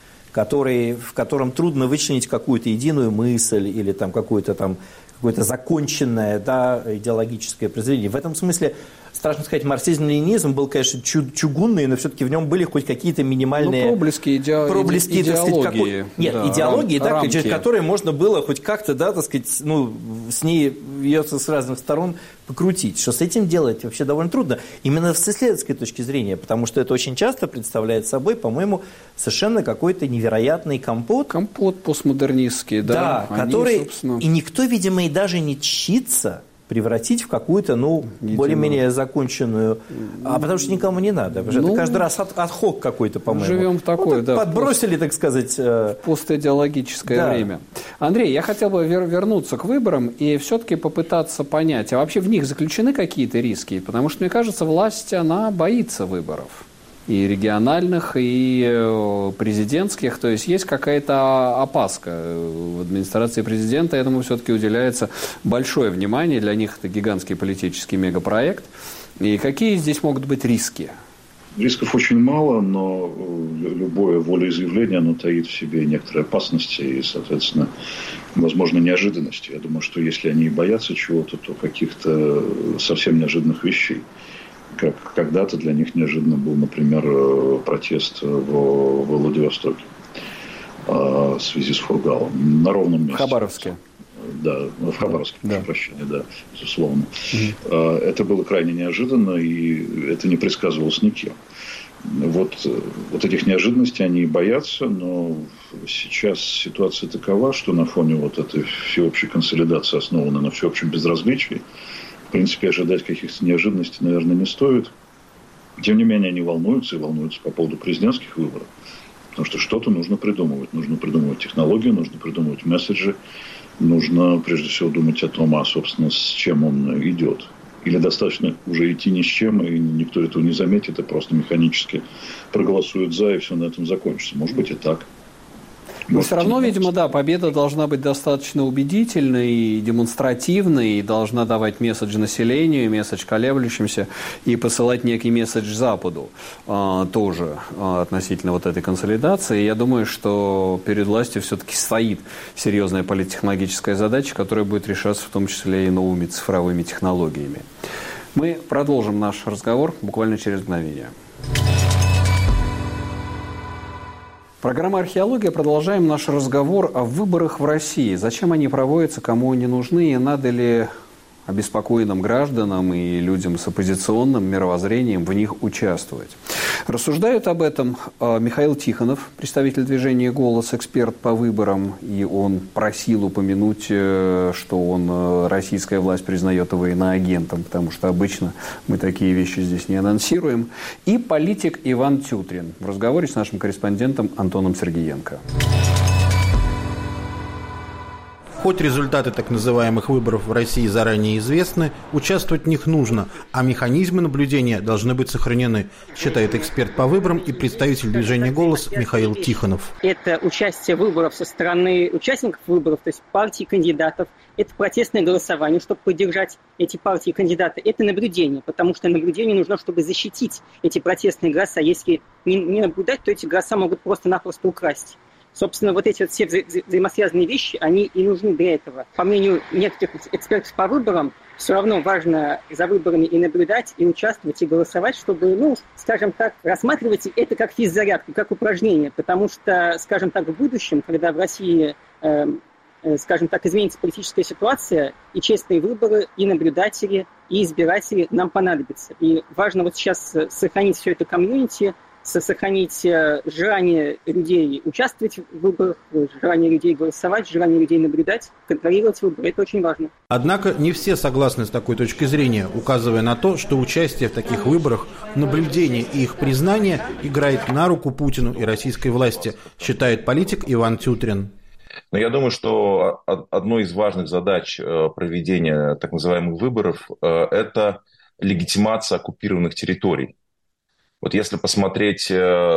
в котором трудно вычленить какую-то единую мысль или там какое-то законченное, да, идеологическое произведение. В этом смысле, страшно сказать, марксизм-ленинизм был, конечно, чугунный, но все-таки в нем были хоть какие-то минимальные... проблески идеологии. Нет, да, идеологии, да, через которые можно было хоть как-то, да, так сказать, с ней ее с разных сторон покрутить. Что с этим делать вообще довольно трудно. Именно с исследовательской точки зрения, потому что это очень часто представляет собой, по-моему, совершенно какой-то невероятный компот. Компот постмодернистский, да. Да, который... Собственно... И никто, видимо, и даже не чтится превратить в какую-то, более-менее законченную, потому что никому не надо. Это каждый раз отхок какой-то, по-моему. Живем в такое, да. Подбросили, так сказать. Постидеологическое время. Андрей, я хотел бы вернуться к выборам и все-таки попытаться понять, а вообще в них заключены какие-то риски? Потому что, мне кажется, власть, она боится выборов. И региональных, и президентских. То есть есть какая-то опаска. В администрации президента этому все-таки уделяется большое внимание. Для них это гигантский политический мегапроект. И какие здесь могут быть риски? Рисков очень мало, но любое волеизъявление, оно таит в себе некоторые опасности и, соответственно, возможно, неожиданности. Я думаю, что если они боятся чего-то, то каких-то совсем неожиданных вещей. Как когда-то для них неожиданно был, например, протест в Владивостоке в связи с Фургалом на ровном месте. В Хабаровске. Да, в Хабаровске, прошу прощения, да, безусловно. Это было крайне неожиданно, и это не предсказывалось никем. Вот этих неожиданностей они и боятся, но сейчас ситуация такова, что на фоне вот этой всеобщей консолидации, основанной на всеобщем безразличии, в принципе, ожидать каких-то неожиданностей, наверное, не стоит. Тем не менее, они волнуются по поводу президентских выборов. Потому что что-то нужно придумывать. Нужно придумывать технологии, нужно придумывать месседжи. Нужно, прежде всего, думать о том, собственно, с чем он идет. Или достаточно уже идти ни с чем, и никто этого не заметит, и просто механически проголосует за, и все на этом закончится. Может быть, и так. Но все равно, видимо, да, победа должна быть достаточно убедительной и демонстративной, и должна давать месседж населению, месседж колеблющимся, и посылать некий месседж Западу тоже относительно вот этой консолидации. И я думаю, что перед властью все-таки стоит серьезная политтехнологическая задача, которая будет решаться в том числе и новыми цифровыми технологиями. Мы продолжим наш разговор буквально через мгновение. Программа «Археология». Продолжаем наш разговор о выборах в России. Зачем они проводятся, кому они нужны, и надо ли обеспокоенным гражданам и людям с оппозиционным мировоззрением в них участвовать. Рассуждают об этом Михаил Тихонов, представитель движения «Голос», эксперт по выборам, и он просил упомянуть, что российская власть признает его иноагентом, потому что обычно мы такие вещи здесь не анонсируем, и политик Иван Тютрин в разговоре с нашим корреспондентом Антоном Сергеенко. Хоть результаты так называемых выборов в России заранее известны, участвовать в них нужно, а механизмы наблюдения должны быть сохранены, считает эксперт по выборам и представитель движения «Голос» Михаил Тихонов. Это участие в выборах со стороны участников выборов, то есть партий, кандидатов. Это протестное голосование, чтобы поддержать эти партии и кандидаты. Это наблюдение, потому что наблюдение нужно, чтобы защитить эти протестные голоса. Если не наблюдать, то эти голоса могут просто-напросто украсть. Собственно, вот эти вот все взаимосвязанные вещи, они и нужны для этого. По мнению некоторых экспертов по выборам, все равно важно за выборами и наблюдать, и участвовать, и голосовать, чтобы, скажем так, рассматривать это как физзарядку, как упражнение. Потому что, скажем так, в будущем, когда в России, скажем так, изменится политическая ситуация, и честные выборы, и наблюдатели, и избиратели нам понадобятся. И важно вот сейчас сохранить все это комьюнити, сохранить желание людей участвовать в выборах, желание людей голосовать, желание людей наблюдать, контролировать выборы. Это очень важно. Однако не все согласны с такой точки зрения, указывая на то, что участие в таких выборах, наблюдение и их признание играет на руку Путину и российской власти, считает политик Иван Тютрин. Но я думаю, что одной из важных задач проведения так называемых выборов – это легитимация оккупированных территорий. Вот если посмотреть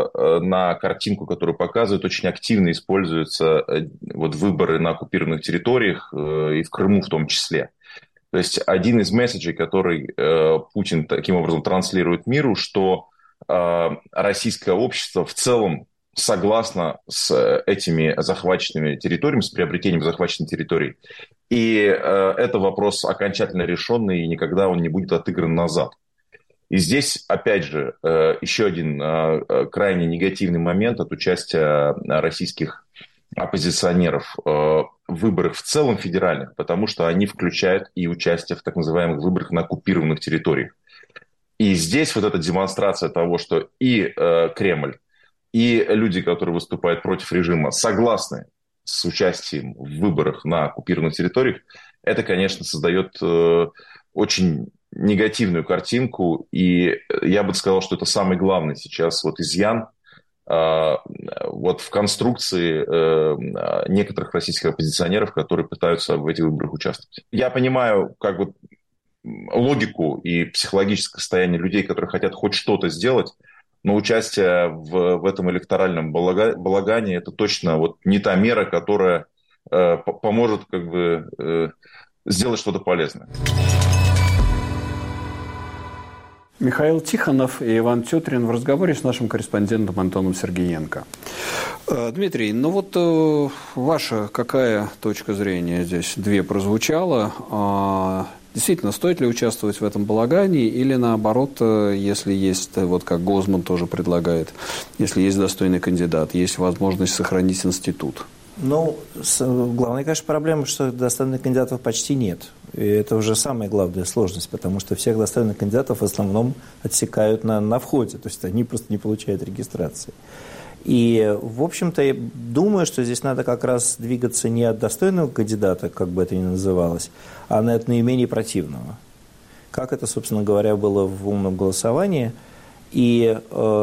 на картинку, которую показывают, очень активно используются вот выборы на оккупированных территориях, и в Крыму в том числе. То есть один из месседжей, который Путин таким образом транслирует миру, что российское общество в целом согласно с этими захваченными территориями, с приобретением захваченных территорий. И это вопрос окончательно решенный, и никогда он не будет отыгран назад. И здесь, опять же, еще один крайне негативный момент от участия российских оппозиционеров в выборах в целом федеральных, потому что они включают и участие в так называемых выборах на оккупированных территориях. И здесь вот эта демонстрация того, что и Кремль, и люди, которые выступают против режима, согласны с участием в выборах на оккупированных территориях, это, конечно, создает очень негативную картинку, и я бы сказал, что это самый главный сейчас вот изъян вот в конструкции некоторых российских оппозиционеров, которые пытаются в этих выборах участвовать. Я понимаю как бы логику и психологическое состояние людей, которые хотят хоть что-то сделать, но участие в этом электоральном балагане – это точно вот не та мера, которая поможет как бы сделать что-то полезное. Михаил Тихонов и Иван Тютрин в разговоре с нашим корреспондентом Антоном Сергеенко. Дмитрий, ваша какая точка зрения здесь? Две прозвучало. Действительно, стоит ли участвовать в этом балагане или наоборот, если есть, вот как Гозман тоже предлагает, если есть достойный кандидат, есть возможность сохранить институт? Главная, конечно, проблема, что достойных кандидатов почти нет. И это уже самая главная сложность, потому что всех достойных кандидатов в основном отсекают на входе, то есть они просто не получают регистрации. И, в общем-то, я думаю, что здесь надо как раз двигаться не от достойного кандидата, как бы это ни называлось, а от наименее противного. Как это, собственно говоря, было в умном голосовании. И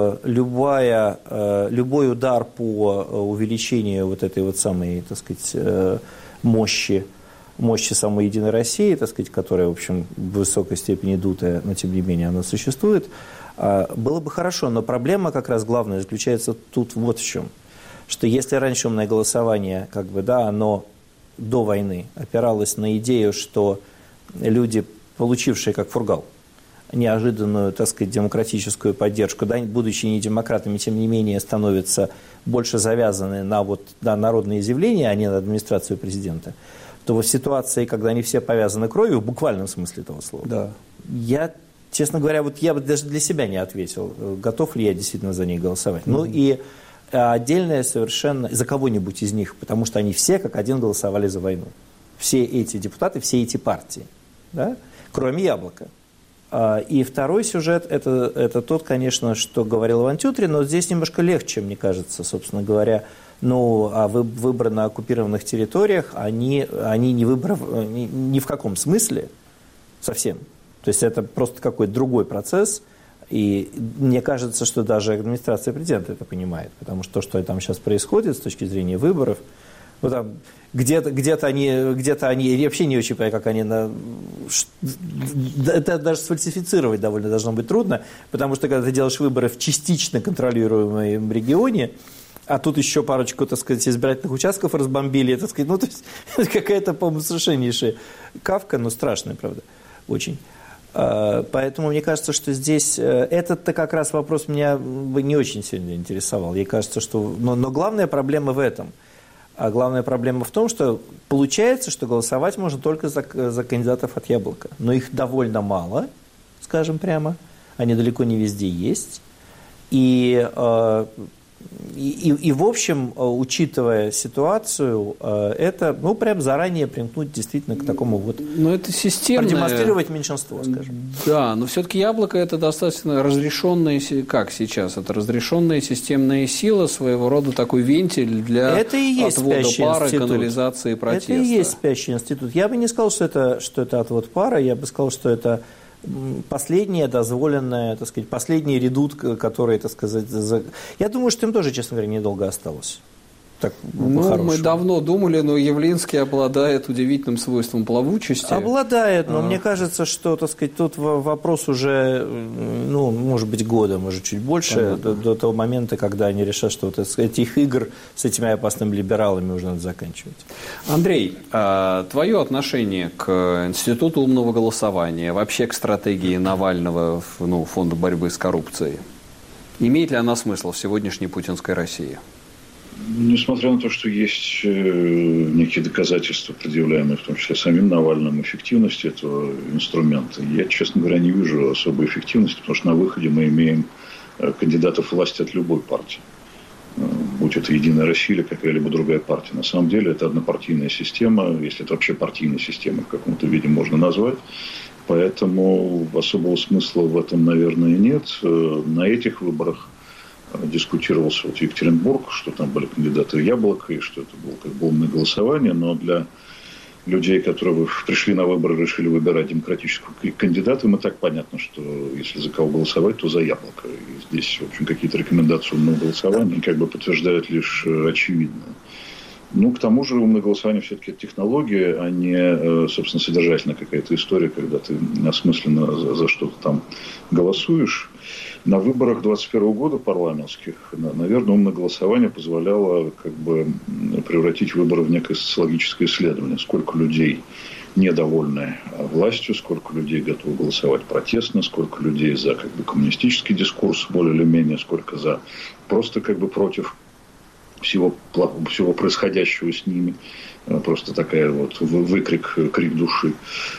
любой удар по увеличению вот этой вот самой, так сказать, мощи самой Единой России, так сказать, которая, в общем, в высокой степени дутая, но тем не менее она существует, было бы хорошо. Но проблема как раз главная заключается тут вот в чем. Что если раньше умное голосование, оно до войны опиралось на идею, что люди, получившие, как Фургал, неожиданную, так сказать, демократическую поддержку, будучи не демократами, тем не менее становятся больше завязаны на народные изъявления, а не на администрацию президента, то в ситуации, когда они все повязаны кровью, в буквальном смысле этого слова, да. Я, честно говоря, я бы даже для себя не ответил, готов ли я действительно за них голосовать. И отдельное совершенно за кого-нибудь из них, потому что они все как один голосовали за войну. Все эти депутаты, все эти партии, да? Кроме Яблока. И второй сюжет, это тот, конечно, что говорил Иван Тютрин, но здесь немножко легче, мне кажется, собственно говоря. Выборы на оккупированных территориях, они не выборы ни в каком смысле совсем. То есть это просто какой-то другой процесс. И мне кажется, что даже администрация президента это понимает. Потому что то, что там сейчас происходит с точки зрения выборов, там, где-то они, я вообще не очень понимаю, как они, это даже сфальсифицировать довольно должно быть трудно, потому что когда ты делаешь выборы в частично контролируемом регионе, а тут еще парочку, так сказать, избирательных участков разбомбили, так сказать, то есть какая-то, по-моему, совершеннейшая кавка, но страшная, правда, очень. Поэтому мне кажется, что здесь этот-то как раз вопрос меня бы не очень сильно интересовал. Мне кажется, что... Но главная проблема в этом. А главная проблема в том, что получается, что голосовать можно только за кандидатов от Яблока. Но их довольно мало, скажем прямо. Они далеко не везде есть. И в общем, учитывая ситуацию, это, прям заранее примкнуть действительно к такому это системное... продемонстрировать меньшинство, скажем. Да, но все-таки Яблоко – это достаточно разрешенная, как сейчас, это разрешенная системная сила, своего рода такой вентиль для отвода пара, канализации протеста. Это и есть спящий институт. Я бы не сказал, что это отвод пара, я бы сказал, что это последнее дозволенное, так сказать, последний редут, который, так сказать, я думаю, что им тоже, честно говоря, недолго осталось. Так, мы давно думали, но Явлинский обладает удивительным свойством плавучести. Обладает, но мне кажется, что, так сказать, тут вопрос уже, может быть, года, может, чуть больше, до того момента, когда они решат, что этих игр с этими опасными либералами уже надо заканчивать. Андрей, твое отношение к Институту умного голосования, вообще к стратегии Навального, Фонда борьбы с коррупцией, имеет ли она смысл в сегодняшней путинской России? Несмотря на то, что есть некие доказательства, предъявляемые в том числе самим Навальным, эффективности этого инструмента, я, честно говоря, не вижу особой эффективности, потому что на выходе мы имеем кандидатов власти от любой партии. Будь это «Единая Россия» или какая-либо другая партия. На самом деле это однопартийная система, если это вообще партийная система в каком-то виде можно назвать. Поэтому особого смысла в этом, наверное, нет. На этих выборах дискутировался Екатеринбург, что там были кандидаты в Яблоко, и что это было как бы умное голосование, но для людей, которые пришли на выборы, решили выбирать демократического кандидата, им и так понятно, что если за кого голосовать, то за Яблоко. И здесь, в общем, какие-то рекомендации умного голосования как бы подтверждают лишь очевидное. К тому же умное голосование все-таки это технология, а не, собственно, содержательная какая-то история, когда ты осмысленно за что-то там голосуешь. На выборах 2021 года парламентских, наверное, умное голосование позволяло как бы превратить выборы в некое социологическое исследование. Сколько людей недовольны властью, сколько людей готовы голосовать протестно, сколько людей за как бы коммунистический дискурс более или менее, сколько за просто как бы против всего происходящего с ними. Просто такая крик души.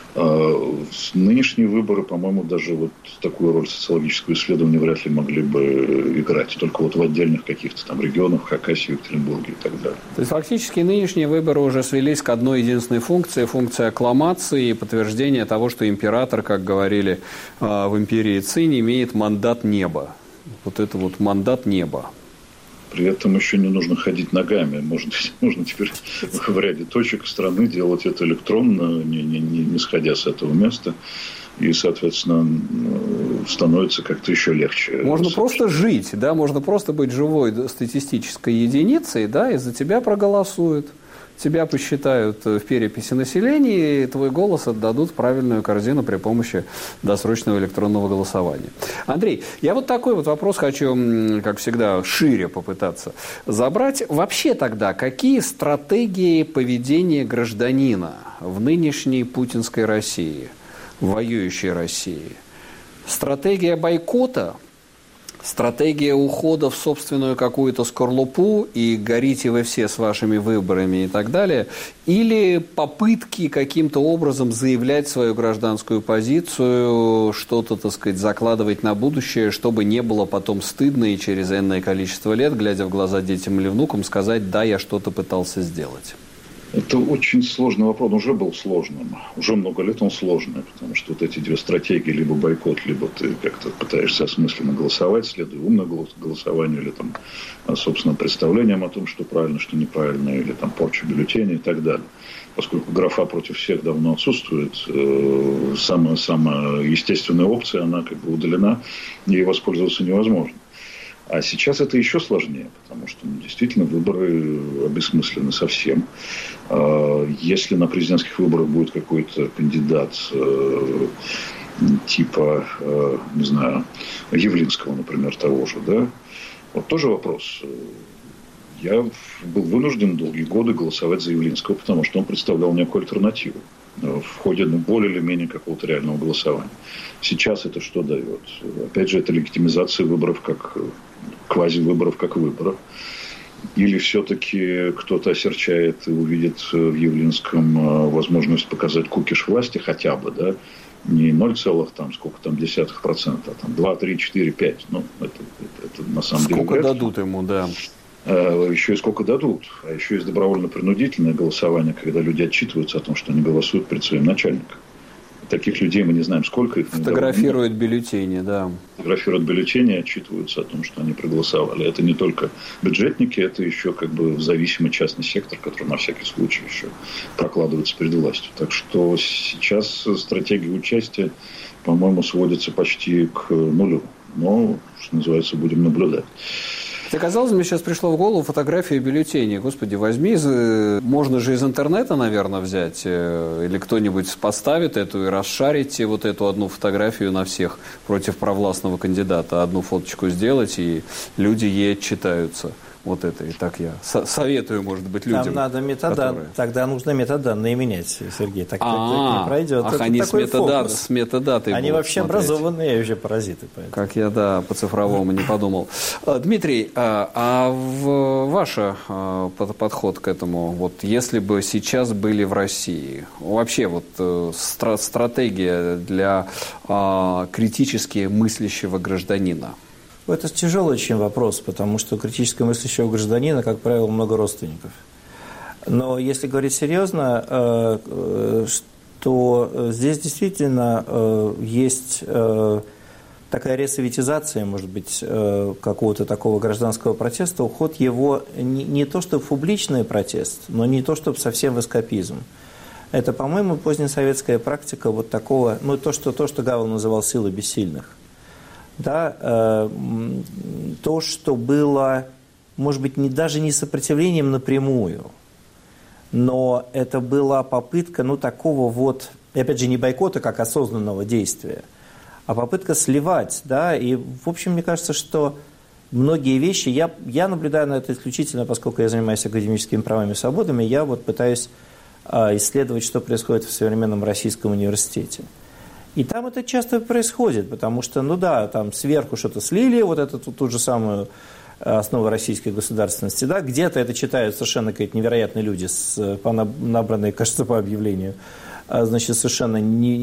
Нынешние выборы, по-моему, даже такую роль социологического исследования вряд ли могли бы играть. Только в отдельных каких-то там регионах, Хакасии, Екатеринбурге и так далее. То есть фактически нынешние выборы уже свелись к одной единственной функции аккламации и подтверждения того, что император, как говорили в империи Цинь, имеет мандат неба. Это мандат неба. При этом еще не нужно ходить ногами. Можно теперь в ряде точек страны делать это электронно, не сходя с этого места. И, соответственно, становится как-то еще легче. Можно просто жить, да? Можно просто быть живой статистической единицей, да, и за тебя проголосуют. Тебя посчитают в переписи населения, и твой голос отдадут в правильную корзину при помощи досрочного электронного голосования. Андрей, я такой вопрос хочу, как всегда, шире попытаться забрать. Вообще тогда, какие стратегии поведения гражданина в нынешней путинской России, в воюющей России? Стратегия бойкота? Стратегия ухода в собственную какую-то скорлупу и горите вы все с вашими выборами и так далее, или попытки каким-то образом заявлять свою гражданскую позицию, что-то, так сказать, закладывать на будущее, чтобы не было потом стыдно и через энное количество лет, глядя в глаза детям или внукам, сказать: да, я что-то пытался сделать. Это очень сложный вопрос. Он уже был сложным. Уже много лет он сложный, потому что эти две стратегии, либо бойкот, либо ты как-то пытаешься осмысленно голосовать, следуя умному голосованию, или там собственным представлением о том, что правильно, что неправильно, или там порча бюллетеней и так далее. Поскольку графа против всех давно отсутствует, самая естественная опция, она как бы удалена, ей воспользоваться невозможно. А сейчас это еще сложнее, потому что действительно выборы обесмыслены совсем. Если на президентских выборах будет какой-то кандидат типа, не знаю, Явлинского, например, того же, да, вот тоже вопрос. Я был вынужден долгие годы голосовать за Явлинского, потому что он представлял некую альтернативу в ходе более или менее какого-то реального голосования. Сейчас это что дает? Опять же, это легитимизация выборов как квази-выборов как выборов. Или все-таки кто-то осерчает и увидит в Явлинском возможность показать кукиш власти хотя бы, да, не 0, там, сколько там, 0,1%, а там 2, 3, 4, 5. Ну, это на самом деле... Сколько дадут ему, да. Еще и сколько дадут. А еще есть добровольно-принудительное голосование, когда люди отчитываются о том, что они голосуют перед своим начальником. Таких людей мы не знаем, сколько их. Фотографируют бюллетени, да. Фотографируют бюллетени, отчитываются о том, что они проголосовали. Это не только бюджетники, это еще как бы зависимый частный сектор, который на всякий случай еще прокладывается перед властью. Так что сейчас стратегия участия, по-моему, сводится почти к нулю. Но, что называется, будем наблюдать. Казалось, мне сейчас пришло в голову фотография бюллетеней. Господи, возьми, можно же из интернета, наверное, взять, или кто-нибудь поставит эту и расшарить вот эту одну фотографию на всех против провластного кандидата. Одну фоточку сделать, и люди ей отчитаются. Вот это. И так я советую, может быть, людям. Там надо метаданные. Тогда нужно метаданные менять, Сергей. Так не пройдет. Ах, они с метадатой они вообще смотреть. Образованные вообще паразиты. Поэтому. Как я, да, по-цифровому не подумал. Дмитрий, ваш подход к этому, вот если бы сейчас были в России, вообще вот стратегия для критически мыслящего гражданина? Это тяжелый очень вопрос, потому что у критически мыслящего гражданина, как правило, много родственников. Но если говорить серьезно, что здесь действительно есть такая ресоветизация, может быть, какого-то такого гражданского протеста, уход его не то чтобы в публичный протест, но не то чтобы совсем в эскапизм. Это, по-моему, позднесоветская практика вот такого, ну, то, что Гавел называл силой бессильных. Да, то, что было, может быть, даже не сопротивлением напрямую, но это была попытка, ну, такого вот, и опять же, не бойкота как осознанного действия, а попытка сливать, да, и, в общем, мне кажется, что многие вещи, я наблюдаю на это исключительно, поскольку я занимаюсь академическими правами и свободами, я вот пытаюсь исследовать, что происходит в современном российском университете. И там это часто происходит, потому что, ну да, там сверху что-то слили, вот эту ту же самую основу российской государственности, да, где-то это читают совершенно какие-то невероятные люди, набранные, кажется, по объявлению, значит, совершенно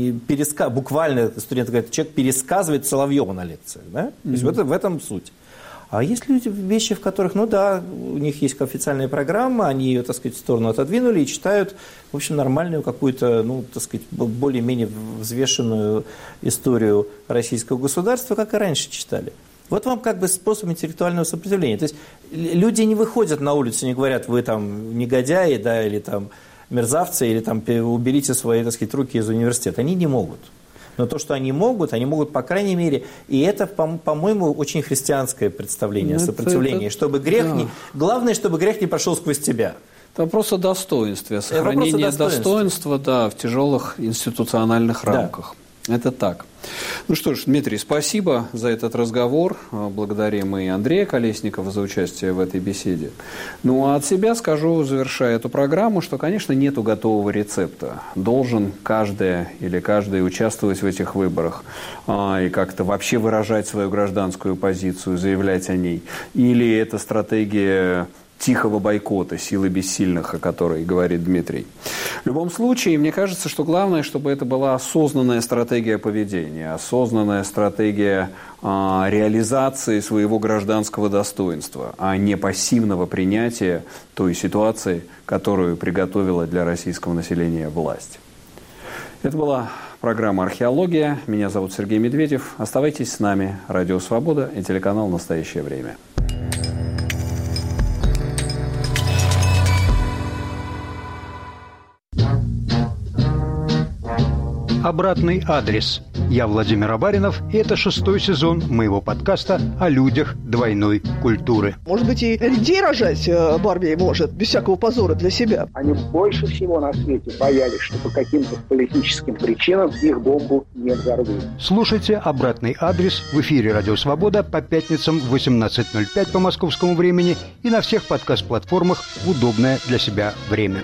буквально, студенты говорят, человек пересказывает Соловьева на лекциях, да, то есть в этом суть. А есть люди, вещи, в которых, ну да, у них есть официальная программа, они ее, так сказать, в сторону отодвинули и читают, в общем, нормальную какую-то, ну, так сказать, более-менее взвешенную историю российского государства, как и раньше читали. Вот вам как бы способ интеллектуального сопротивления. То есть люди не выходят на улицу, не говорят, вы там негодяи, да, или там мерзавцы, или там уберите свои, так сказать, руки из университета. Они не могут. Но то, что они могут, по крайней мере, и это, по-моему, очень христианское представление о сопротивлении, чтобы грех главное, чтобы грех не прошел сквозь тебя. Это вопрос о достоинстве, сохранение достоинства, да, в тяжелых институциональных рамках. Да. Это так. Ну что ж, Дмитрий, спасибо за этот разговор. Благодарим и Андрея Колесникова за участие в этой беседе. Ну а от себя скажу, завершая эту программу, что, конечно, нету готового рецепта. Должен каждый участвовать в этих выборах и как-то вообще выражать свою гражданскую позицию, заявлять о ней. Или это стратегия тихого бойкота, силы бессильных, о которой говорит Дмитрий. В любом случае, мне кажется, что главное, чтобы это была осознанная стратегия поведения, осознанная стратегия реализации своего гражданского достоинства, а не пассивного принятия той ситуации, которую приготовила для российского населения власть. Это была программа «Археология». Меня зовут Сергей Медведев. Оставайтесь с нами. Радио «Свобода» и телеканал «Настоящее время». «Обратный адрес». Я Владимир Абаринов, и это 6-й сезон моего подкаста о людях двойной культуры. Может быть, и людей рожать Барби может, без всякого позора для себя. Они больше всего на свете боялись, что по каким-то политическим причинам их бомбу не взорвут. Слушайте «Обратный адрес» в эфире «Радио Свобода» по пятницам в 18:05 по московскому времени и на всех подкаст-платформах в удобное для себя время.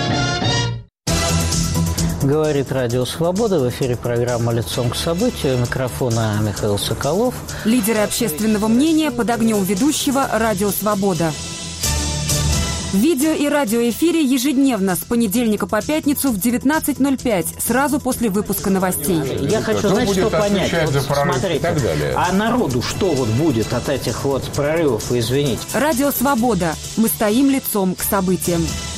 Говорит Радио Свобода. В эфире программа «Лицом к событию». У микрофона Михаил Соколов. Лидеры общественного мнения под огнем ведущего Радио Свобода. В видео и радиоэфире ежедневно с понедельника по пятницу в 19:05, сразу после выпуска новостей. Я хочу, знаете, что понять. Вот, смотрите, а народу что вот будет от этих вот прорывов, извините? Радио Свобода. Мы стоим лицом к событиям.